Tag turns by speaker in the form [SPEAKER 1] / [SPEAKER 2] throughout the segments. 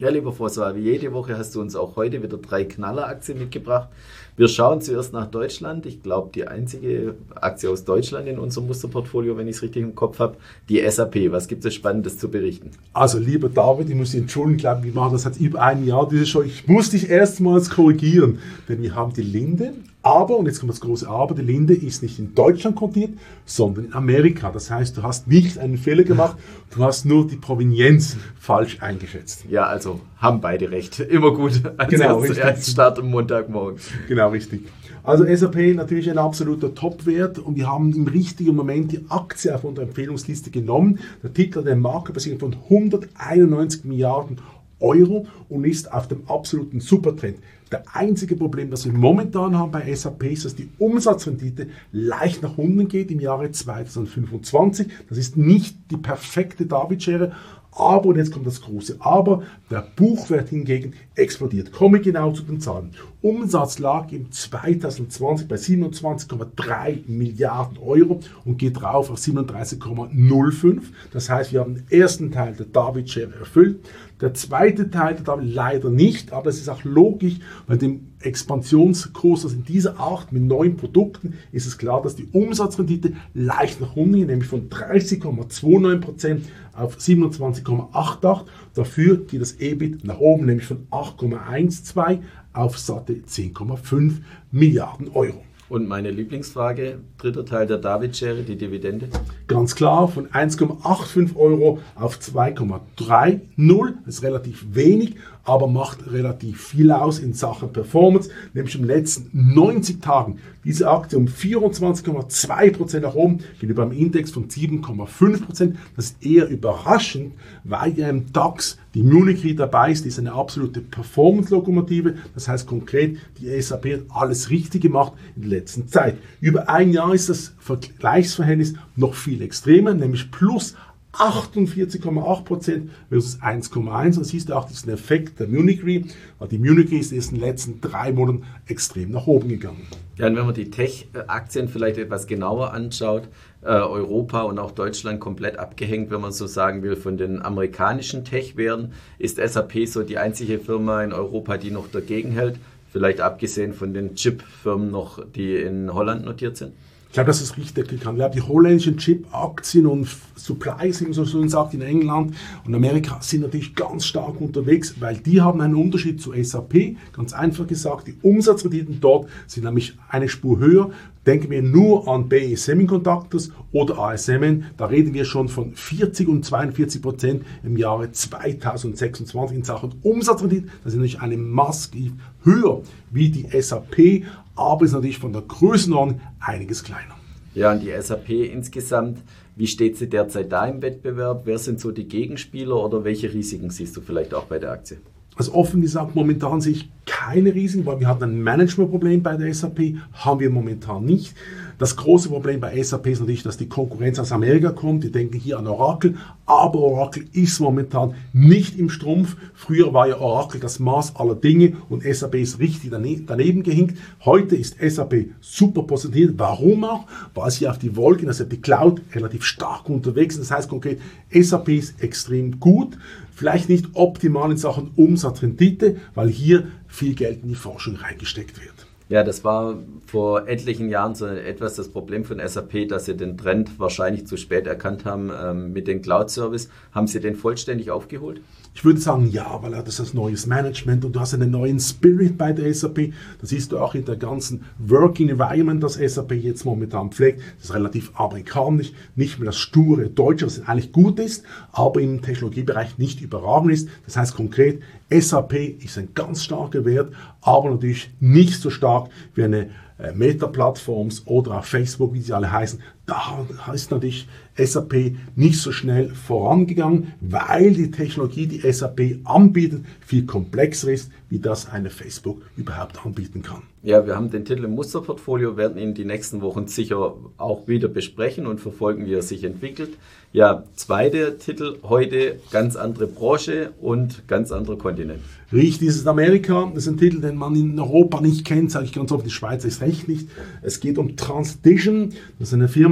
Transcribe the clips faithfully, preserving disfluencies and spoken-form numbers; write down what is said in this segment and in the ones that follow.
[SPEAKER 1] Ja, lieber François, wie jede Woche hast du uns auch heute wieder drei Knalleraktien mitgebracht. Wir schauen zuerst nach Deutschland. Ich glaube, die einzige Aktie aus Deutschland in unserem Musterportfolio, wenn ich es richtig im Kopf habe, die S A P. Was gibt es Spannendes zu berichten?
[SPEAKER 2] Also, lieber David, ich muss dich entschuldigen, ich glaube, wir machen das seit über einem Jahr, diese Show. Ich muss dich erstmals korrigieren, denn wir haben die Linde. Aber, und jetzt kommt das große Aber, die Linde ist nicht in Deutschland kotiert, sondern in Amerika. Das heißt, du hast nicht einen Fehler gemacht, du hast nur die Provenienz falsch eingeschätzt.
[SPEAKER 1] Ja, also haben beide recht. Immer gut als
[SPEAKER 2] genau,
[SPEAKER 1] Erststart am Montagmorgen.
[SPEAKER 2] Genau, richtig. Also S A P natürlich ein absoluter Top-Wert und wir haben im richtigen Moment die Aktie auf unserer Empfehlungsliste genommen. Der Titel hat eine Marktbesicherung von hunderteinundneunzig Milliarden Euro und ist auf dem absoluten Supertrend. Der einzige Problem, das wir momentan haben bei S A P, ist, dass die Umsatzrendite leicht nach unten geht im Jahre zweitausendfünfundzwanzig. Das ist nicht die perfekte David-Schere, aber, und jetzt kommt das große Aber, der Buchwert hingegen explodiert. Komme genau zu den Zahlen. Umsatz lag im zweitausendzwanzig bei siebenundzwanzig Komma drei Milliarden Euro und geht rauf auf siebenunddreißig Komma null fünf. Das heißt, wir haben den ersten Teil der David-Schere erfüllt. Der zweite Teil der David leider nicht, aber es ist auch logisch, bei dem Expansionskurs, also in dieser Art mit neuen Produkten, ist es klar, dass die Umsatzrendite leicht nach unten geht, nämlich von dreißig Komma neunundzwanzig Prozent auf siebenundzwanzig Komma achtundachtzig. Dafür geht das E B I T nach oben, nämlich von acht Komma zwölf auf satte zehn Komma fünf Milliarden Euro.
[SPEAKER 1] Und meine Lieblingsfrage, dritter Teil der David-Schere, die Dividende?
[SPEAKER 2] Ganz klar, von eins Komma fünfundachtzig Euro auf zwei Komma dreißig. Das ist relativ wenig, aber macht relativ viel aus in Sachen Performance. Nämlich in den letzten neunzig Tagen diese Aktie um vierundzwanzig Komma zwei Prozent nach oben, gegenüber einem Index von sieben Komma fünf Prozent. Das ist eher überraschend, weil ja im DAX die Munich Re dabei ist, die ist eine absolute Performance-Lokomotive. Das heißt konkret, die S A P hat alles richtig gemacht in der letzten Zeit. Über ein Jahr ist das Vergleichsverhältnis noch viel extremer, nämlich plus achtundvierzig Komma acht Prozent versus eins Komma eins. Das siehst du auch, das ist ein Effekt der Munich Re. Die Munich Re ist in den letzten drei Monaten extrem nach oben gegangen.
[SPEAKER 1] Ja, und wenn man die Tech-Aktien vielleicht etwas genauer anschaut, äh, Europa und auch Deutschland komplett abgehängt, wenn man so sagen will, von den amerikanischen Tech-Werten, ist S A P so die einzige Firma in Europa, die noch dagegen hält, vielleicht abgesehen von den Chip-Firmen noch, die in Holland notiert sind?
[SPEAKER 2] Ich glaube, das ist richtig erkannt. Wir haben die holländischen Chip-Aktien und Supplies, wie man so schön sagt, in England und Amerika sind natürlich ganz stark unterwegs, weil die haben einen Unterschied zu S A P. Ganz einfach gesagt, die Umsatzrenditen dort sind nämlich eine Spur höher. Denken wir nur an B E Semiconductors oder A S M N, da reden wir schon von vierzig und zweiundvierzig Prozent im Jahre zweitausendsechsundzwanzig in Sachen Umsatzrendite. Das ist natürlich eine massiv höher wie die S A P, aber ist natürlich von der Größenordnung einiges kleiner.
[SPEAKER 1] Ja, und die S A P insgesamt, wie steht sie derzeit da im Wettbewerb? Wer sind so die Gegenspieler oder welche Risiken siehst du vielleicht auch bei der Aktie?
[SPEAKER 2] Also offen gesagt, momentan sehe ich keine Risiken, weil wir hatten ein Managementproblem bei der S A P, haben wir momentan nicht. Das große Problem bei S A P ist natürlich, dass die Konkurrenz aus Amerika kommt. Die denken hier an Oracle, aber Oracle ist momentan nicht im Strumpf. Früher war ja Oracle das Maß aller Dinge und S A P ist richtig daneben gehinkt. Heute ist S A P super positioniert. Warum auch? Weil sie auf die Wolken, also die Cloud, relativ stark unterwegs sind. Das heißt konkret, S A P ist extrem gut. Vielleicht nicht optimal in Sachen Umsatzrendite, weil hier viel Geld in die Forschung reingesteckt wird.
[SPEAKER 1] Ja, das war vor etlichen Jahren so etwas das Problem von S A P, dass sie den Trend wahrscheinlich zu spät erkannt haben ähm, mit den Cloud-Service. Haben sie den vollständig aufgeholt?
[SPEAKER 2] Ich würde sagen, ja, weil er das ist neues Management und du hast einen neuen Spirit bei der S A P. Das siehst du auch in der ganzen Working Environment, das S A P jetzt momentan pflegt. Das ist relativ amerikanisch, nicht mehr das sture Deutsche, was eigentlich gut ist, aber im Technologiebereich nicht überragend ist. Das heißt konkret, S A P ist ein ganz starker Wert, aber natürlich nicht so stark wie eine äh, Meta-Plattforms oder auch Facebook, wie sie alle heißen. Da ist natürlich S A P nicht so schnell vorangegangen, weil die Technologie, die S A P anbietet, viel komplexer ist, wie das eine Facebook überhaupt anbieten kann.
[SPEAKER 1] Ja, wir haben den Titel im Musterportfolio, werden ihn die nächsten Wochen sicher auch wieder besprechen und verfolgen, wie er sich entwickelt. Ja, zweiter Titel heute, ganz andere Branche und ganz anderer Kontinent.
[SPEAKER 2] Richtig, das ist Amerika. Das ist ein Titel, den man in Europa nicht kennt, sage ich ganz oft, die Schweiz ist recht nicht. Es geht um Transition. Das ist eine Firma,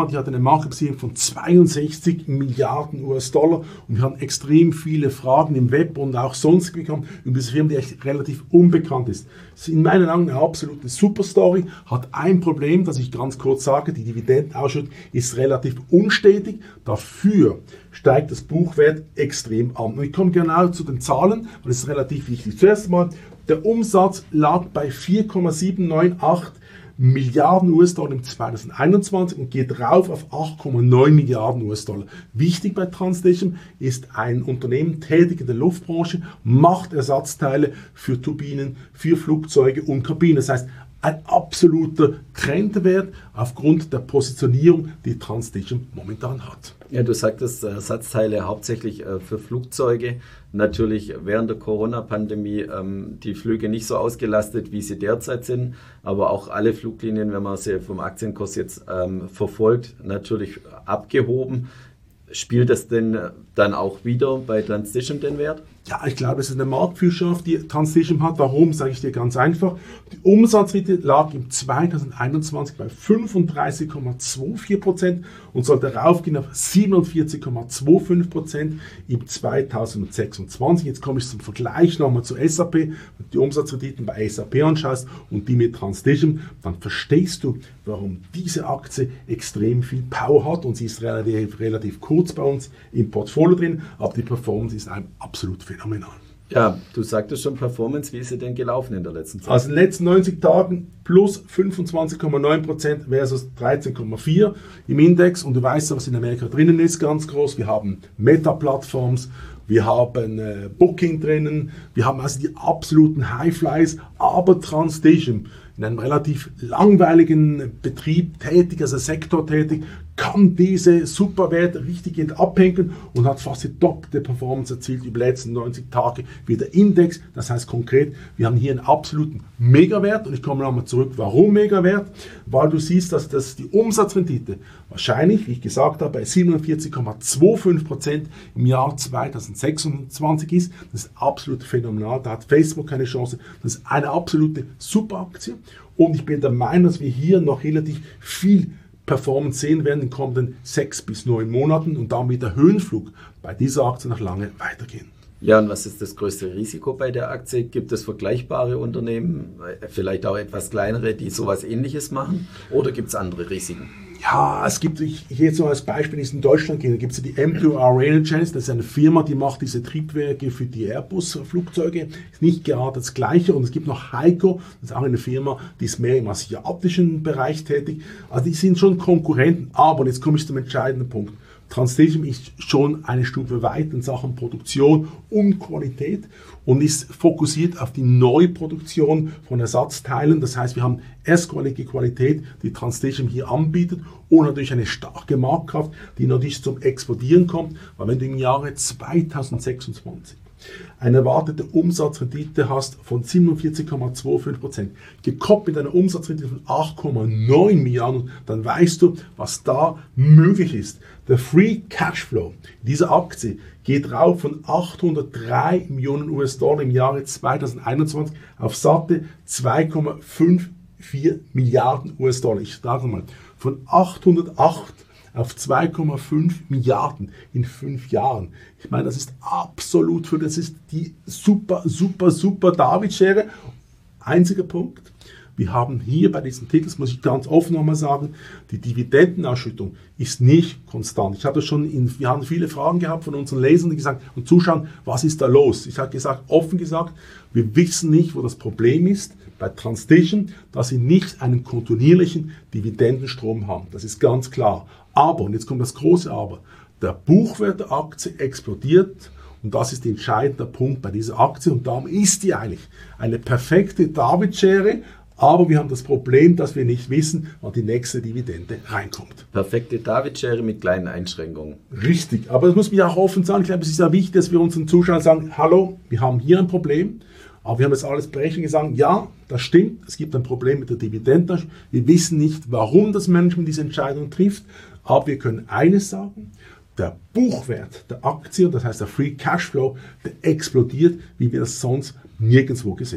[SPEAKER 2] die hat eine Marktkapitalisierung von zweiundsechzig Milliarden U S Dollar und wir haben extrem viele Fragen im Web und auch sonst bekommen über diese Firma, die echt relativ unbekannt ist. Das ist in meinen Augen eine absolute Superstory, hat ein Problem, das ich ganz kurz sage, die Dividendenausschüttung ist relativ unstetig, dafür steigt das Buchwert extrem an. Und ich komme genau zu den Zahlen, weil es ist relativ wichtig. Zuerst mal, der Umsatz lag bei vier Komma sieben neun acht Milliarden U S-Dollar im zweitausendeinundzwanzig und geht rauf auf acht Komma neun Milliarden U S-Dollar. Wichtig bei Translation ist ein Unternehmen tätig in der Luftbranche, macht Ersatzteile für Turbinen, für Flugzeuge und Kabinen. Das heißt, ein absoluter Trendwert aufgrund der Positionierung, die Translation momentan hat.
[SPEAKER 1] Ja, du sagtest Ersatzteile hauptsächlich äh, für Flugzeuge. Natürlich während der Corona-Pandemie ähm, die Flüge nicht so ausgelastet, wie sie derzeit sind. Aber auch alle Fluglinien, wenn man sie vom Aktienkurs jetzt ähm, verfolgt, natürlich abgehoben. Spielt das denn dann auch wieder bei Translation den Wert?
[SPEAKER 2] Ja, ich glaube, es ist eine Marktführerschaft, die Translation hat. Warum, sage ich dir ganz einfach. Die Umsatzrate lag im zweitausendeinundzwanzig bei fünfunddreißig Komma vierundzwanzig Prozent und sollte raufgehen auf siebenundvierzig Komma fünfundzwanzig Prozent im zweitausendsechsundzwanzig. Jetzt komme ich zum Vergleich nochmal zu S A P. Wenn du die Umsatzrenditen bei S A P anschaust und die mit Translation, dann verstehst du, warum diese Aktie extrem viel Power hat und sie ist relativ, relativ kurz bei uns im Portfolio drin, aber die Performance ist einem absolut phänomenal.
[SPEAKER 1] Ja, du sagtest schon Performance, wie ist sie denn gelaufen in der letzten Zeit?
[SPEAKER 2] Also in den letzten neunzig Tagen plus fünfundzwanzig Komma neun Prozent versus dreizehn Komma vier im Index und du weißt ja, was in Amerika drinnen ist, ganz groß. Wir haben Meta-Plattforms, wir haben äh, Booking drinnen, wir haben also die absoluten Highflies, aber Translation in einem relativ langweiligen Betrieb tätig, also Sektor tätig, kann diese Superwerte richtiggehend abhängen und hat fast die doppelte Performance erzielt über die letzten neunzig Tage wie der Index. Das heißt konkret, wir haben hier einen absoluten Megawert und ich komme nochmal zurück, warum Megawert? Weil du siehst, dass das die Umsatzrendite wahrscheinlich, wie ich gesagt habe, bei siebenundvierzig Komma fünfundzwanzig Prozent im Jahr zweitausendsechsundzwanzig ist. Das ist absolut phänomenal, da hat Facebook keine Chance. Das ist eine absolute Superaktie und ich bin der Meinung, dass wir hier noch relativ viel Performance sehen werden in den kommenden sechs bis neun Monaten und damit der Höhenflug bei dieser Aktie noch lange weitergehen.
[SPEAKER 1] Ja, und was ist das größte Risiko bei der Aktie? Gibt es vergleichbare Unternehmen, vielleicht auch etwas kleinere, die sowas Ähnliches machen? Oder gibt es andere Risiken?
[SPEAKER 2] Ja, es gibt, ich, ich jetzt nur als Beispiel, ist in Deutschland gehen, da gibt es die M zwei R Engines, das ist eine Firma, die macht diese Triebwerke für die Airbus-Flugzeuge, ist nicht gerade das Gleiche und es gibt noch Heiko, das ist auch eine Firma, die ist mehr im asiatischen Bereich tätig, also die sind schon Konkurrenten, aber jetzt komme ich zum entscheidenden Punkt. Translation ist schon eine Stufe weit in Sachen Produktion und Qualität und ist fokussiert auf die Neuproduktion von Ersatzteilen. Das heißt, wir haben erstqualige Qualität, die Translation hier anbietet und natürlich eine starke Marktkraft, die natürlich zum Explodieren kommt, weil wenn du im Jahre zweitausendsechsundzwanzig eine erwartete Umsatzrendite hast von siebenundvierzig Komma fünfundzwanzig Prozent, gekoppelt mit einer Umsatzrendite von acht Komma neun Milliarden, dann weißt du, was da möglich ist. Der Free Cashflow dieser Aktie geht rauf von achthundertdrei Millionen U S Dollar im Jahre zweitausendeinundzwanzig auf satte zwei Komma vierundfünfzig Milliarden U S Dollar. Ich sage mal, von achthundertacht auf zwei Komma fünf Milliarden in fünf Jahren. Ich meine, das ist absolut für, das ist die super, super, super David-Schere. Einziger Punkt, wir haben hier bei diesen Titeln, muss ich ganz offen nochmal sagen, die Dividendenausschüttung ist nicht konstant. Ich hatte schon, in, wir haben viele Fragen gehabt von unseren Lesern, die gesagt und Zuschauern, was ist da los? Ich habe gesagt, offen gesagt, wir wissen nicht, wo das Problem ist bei Translation, dass sie nicht einen kontinuierlichen Dividendenstrom haben. Das ist ganz klar. Aber, und jetzt kommt das große Aber, der Buchwert der Aktie explodiert und das ist der entscheidende Punkt bei dieser Aktie und darum ist die eigentlich eine perfekte David-Schere, aber wir haben das Problem, dass wir nicht wissen, wann die nächste Dividende reinkommt.
[SPEAKER 1] Perfekte David-Schere mit kleinen Einschränkungen.
[SPEAKER 2] Richtig, aber das muss man ja auch offen sagen. Ich glaube, es ist ja wichtig, dass wir unseren Zuschauern sagen, hallo, wir haben hier ein Problem, aber wir haben jetzt alles berechnet gesagt, ja, das stimmt, es gibt ein Problem mit der Dividende. Wir wissen nicht, warum das Management diese Entscheidung trifft, aber wir können eines sagen, der Buchwert der Aktie, das heißt der Free Cashflow, der explodiert, wie wir das sonst nirgendwo gesehen haben.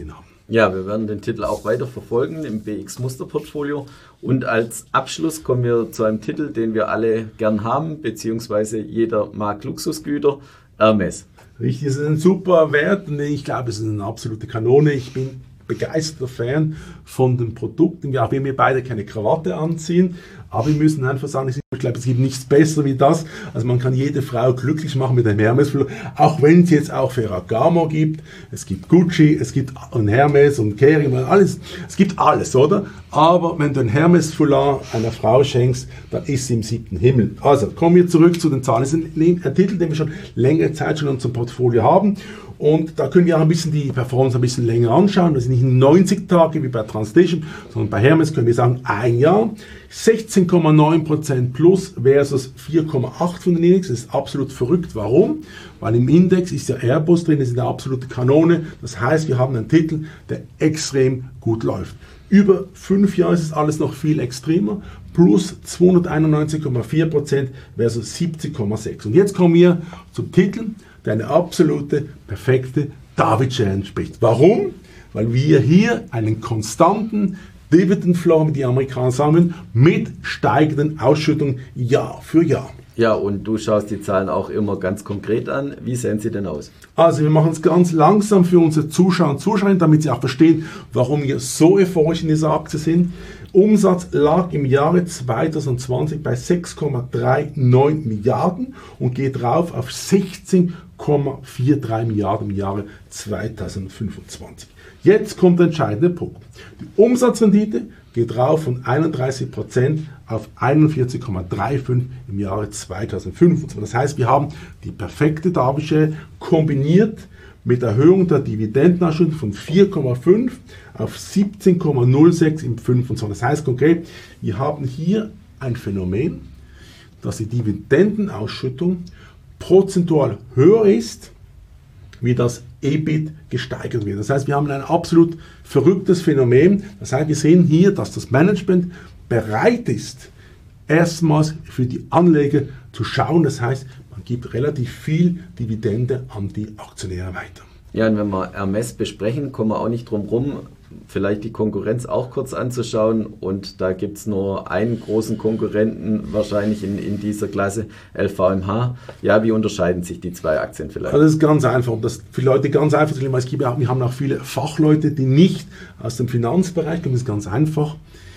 [SPEAKER 1] Ja, wir werden den Titel auch weiter verfolgen im B X-Musterportfolio. Und als Abschluss kommen wir zu einem Titel, den wir alle gern haben, beziehungsweise jeder mag Luxusgüter, Hermes.
[SPEAKER 2] Richtig, es ist ein super Wert und ich glaube, es ist eine absolute Kanone. Ich bin begeisterter Fan von den Produkten. Ja, wir mir beide keine Krawatte anziehen, aber wir müssen einfach sagen, ich glaube, es gibt nichts besser wie das. Also man kann jede Frau glücklich machen mit einem Hermes, auch wenn es jetzt auch Ferragamo gibt, es gibt Gucci, es gibt ein Hermes und Kering, alles, es gibt alles, oder? Aber wenn du ein Hermes Foulard einer Frau schenkst, dann ist sie im siebten Himmel. Also kommen wir zurück zu den Zahlen. Es ist ein, ein Titel, den wir schon längere Zeit schon in unserem Portfolio haben. Und da können wir auch ein bisschen die Performance ein bisschen länger anschauen. Das sind nicht neunzig Tage wie bei Translation, sondern bei Hermes können wir sagen, ein Jahr, sechzehn Komma neun Prozent plus versus vier Komma acht von den Index. Das ist absolut verrückt. Warum? Weil im Index ist ja Airbus drin, das ist eine absolute Kanone. Das heißt, wir haben einen Titel, der extrem gut läuft. Über fünf Jahre ist es alles noch viel extremer. Plus zweihunderteinundneunzig Komma vier Prozent versus siebzig Komma sechs. Und jetzt kommen wir zum Titel, der eine absolute, perfekte David-Share entspricht. Warum? Weil wir hier einen konstanten Dividend Flow, wie die Amerikaner sagen, mit steigenden Ausschüttungen Jahr für Jahr.
[SPEAKER 1] Ja, und du schaust die Zahlen auch immer ganz konkret an. Wie sehen sie denn aus?
[SPEAKER 2] Also wir machen es ganz langsam für unsere Zuschauer und Zuschauerinnen, damit sie auch verstehen, warum wir so euphorisch in dieser Aktie sind. Umsatz lag im Jahre zweitausendzwanzig bei sechs Komma neununddreißig Milliarden und geht rauf auf sechzehn Komma dreiundvierzig Milliarden im Jahre zweitausendfünfundzwanzig. Jetzt kommt der entscheidende Punkt. Die Umsatzrendite geht rauf von einunddreißig Prozent auf einundvierzig Komma fünfunddreißig im Jahre zweitausendfünfundzwanzig. Das heißt, wir haben die perfekte David-Share kombiniert mit Erhöhung der Dividendenausschüttung von vier Komma fünf auf siebzehn Komma null sechs im fünfundzwanzig. Das heißt konkret, wir haben hier ein Phänomen, dass die Dividendenausschüttung prozentual höher ist, wie das E B I T gesteigert wird. Das heißt, wir haben ein absolut verrücktes Phänomen. Das heißt, wir sehen hier, dass das Management bereit ist, erstmals für die Anleger zu schauen. Das heißt, man gibt relativ viel Dividende an die Aktionäre weiter.
[SPEAKER 1] Ja, und wenn wir Hermes besprechen, kommen wir auch nicht drum rum, vielleicht die Konkurrenz auch kurz anzuschauen. Und da gibt es nur einen großen Konkurrenten wahrscheinlich in, in dieser Klasse, L V M H. Ja, wie unterscheiden sich die zwei Aktien vielleicht?
[SPEAKER 2] Also das ist ganz einfach. Um das für Leute ganz einfach zu erklären, weil es gibt ja auch, wir haben auch viele Fachleute, die nicht aus dem Finanzbereich kommen. Das ist ganz einfach.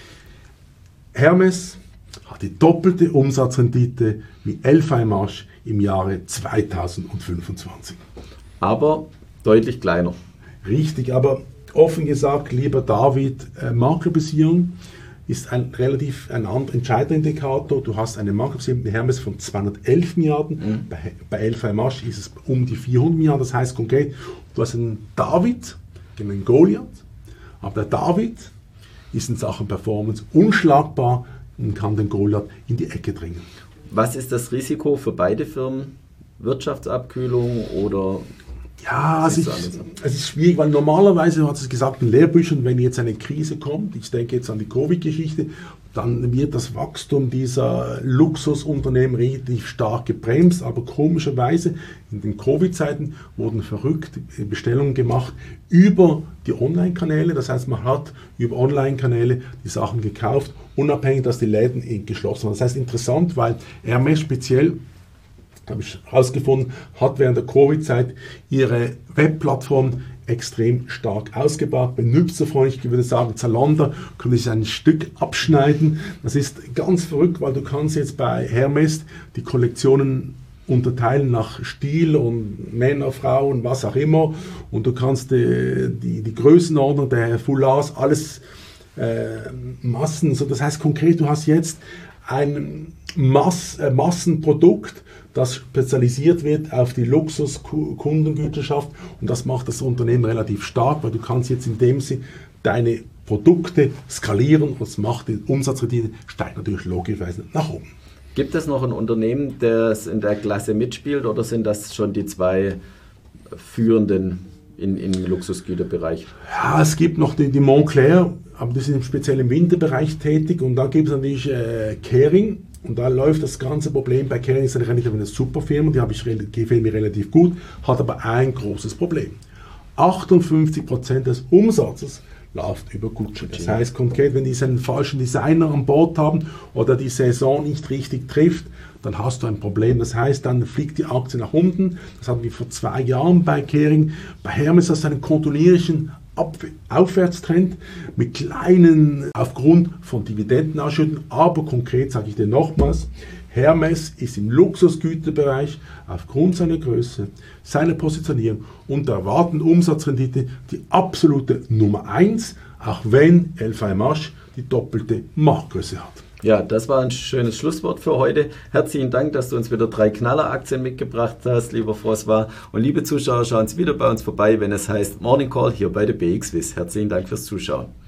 [SPEAKER 2] Hermes hat die doppelte Umsatzrendite wie L V M H im Jahre zweitausendfünfundzwanzig.
[SPEAKER 1] Aber deutlich kleiner.
[SPEAKER 2] Richtig, aber offen gesagt, lieber David, äh, Marktbesierung ist ein relativ ein entscheidender Indikator. Du hast eine Marktbesierung mit Hermes von zweihundertelf Milliarden, mhm. bei, bei L V M H ist es um die vierhundert Milliarden. Das heißt konkret, du hast einen David gegen einen Goliath, aber der David ist in Sachen Performance unschlagbar und kann den Goliath in die Ecke drängen.
[SPEAKER 1] Was ist das Risiko für beide Firmen? Wirtschaftsabkühlung oder...
[SPEAKER 2] Ja, es ist, es ist schwierig, weil normalerweise hat es gesagt in Lehrbüchern, wenn jetzt eine Krise kommt, ich denke jetzt an die Covid-Geschichte, dann wird das Wachstum dieser Luxusunternehmen relativ stark gebremst. Aber komischerweise in den Covid-Zeiten wurden verrückte Bestellungen gemacht über die Online-Kanäle. Das heißt, man hat über Online-Kanäle die Sachen gekauft, unabhängig, dass die Läden geschlossen waren. Das heißt, interessant, weil Hermes speziell, habe ich herausgefunden, hat während der Covid-Zeit ihre Webplattform extrem stark ausgebaut, benutzerfreundlich. Ich würde sagen, Zalando könnte sich ein Stück abschneiden. Das ist ganz verrückt, weil du kannst jetzt bei Hermes die Kollektionen unterteilen nach Stil und Männer, Frauen, was auch immer. Und du kannst die, die, die Größenordnung der Foulards, alles äh, Massen. So, das heißt konkret, du hast jetzt ein Mass, äh, Massenprodukt, das spezialisiert wird auf die Luxuskundengüterschaft, und das macht das Unternehmen relativ stark, weil du kannst jetzt in dem Sinne deine Produkte skalieren und das macht die Umsatzrendite, steigt natürlich logischerweise nach oben.
[SPEAKER 1] Gibt es noch ein Unternehmen, das in der Klasse mitspielt, oder sind das schon die zwei führenden in, im Luxusgüterbereich?
[SPEAKER 2] Ja, es gibt noch die, die Moncler, aber die sind speziell im Winterbereich tätig, und dann gibt es natürlich äh, Kering. Und da läuft das ganze Problem bei Kering, ist eine relativ eine super Firma, die habe ich gefällt mir relativ gut, hat aber ein großes Problem. achtundfünfzig Prozent des Umsatzes läuft über Gucci. Das heißt konkret, wenn die einen falschen Designer an Bord haben oder die Saison nicht richtig trifft, dann hast du ein Problem. Das heißt, dann fliegt die Aktie nach unten. Das hatten wir vor zwei Jahren bei Kering. Bei Hermes hast du einen kontinuierlichen Aufwärtstrend mit kleinen, aufgrund von Dividendenausschütten, aber konkret sage ich dir nochmals, Hermes ist im Luxusgüterbereich aufgrund seiner Größe, seiner Positionierung und der erwarteten Umsatzrendite die absolute Nummer eins, auch wenn L V M H die doppelte Marktgröße hat.
[SPEAKER 1] Ja, das war ein schönes Schlusswort für heute. Herzlichen Dank, dass du uns wieder drei Knalleraktien mitgebracht hast, lieber François. Und liebe Zuschauer, schauen Sie wieder bei uns vorbei, wenn es heißt Morning Call hier bei der B X Wiss. Herzlichen Dank fürs Zuschauen.